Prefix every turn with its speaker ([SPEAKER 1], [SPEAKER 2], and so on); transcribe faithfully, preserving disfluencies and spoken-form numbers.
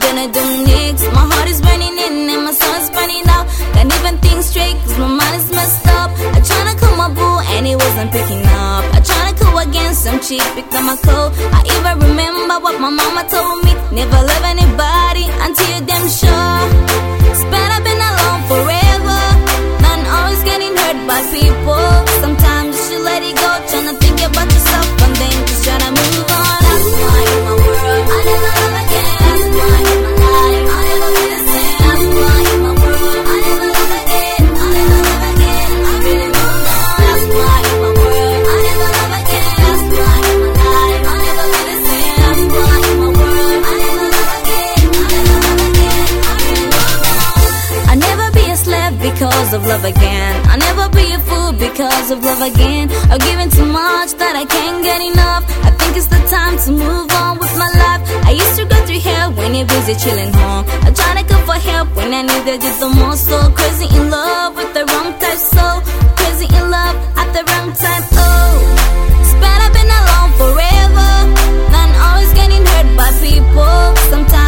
[SPEAKER 1] gonna do next? My heart is burning in and my soul's burning out. Can't even think straight cause my mind is messed up. I tryna call my boo and he wasn't picking up. I tryna call again, some chick picked up my call. I even remember what my mama told me: never love anybody until you're damn sure. Spend I've been alone forever, not always getting hurt by people. Sometimes you should let it go, tryna think about yourself and then just tryna move on. That's why in my world I never love again. That's why in my life I'll never be the same. That's why in my world I never love again. I'll never love again. I really moved on. That's why in my world I never love again. That's why in my life I'll never be the same. That's why in my world I never love again. I'll never love again. I really moved on. I'll never be a slave because of love again. I'll never be a fool because of love again. I've given too much that I can't get enough. I think it's the time to move on with my life. I used to go through hell when you're busy chilling home. I try to go for help when I needed it the most. So crazy in love with the wrong type. So crazy in love at the wrong time. Oh, spent I've been alone forever, not always getting hurt by people. Sometimes